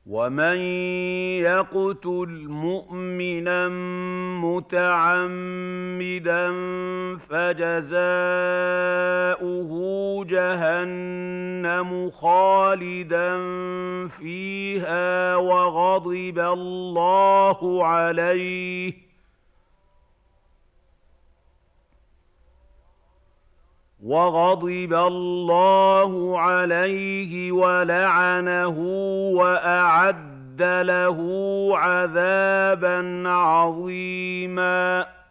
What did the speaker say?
وَمَن يَقْتُلْ مُؤْمِنًا مُّتَعَمِّدًا فَجَزَاؤُهُ جَهَنَّمُ خَالِدًا فِيهَا وَغَضِبَ اللَّهُ عَلَيْهِ وَلَعَنَهُ وَأَعَدَّ لَهُ عَذَابًا عَظِيمًا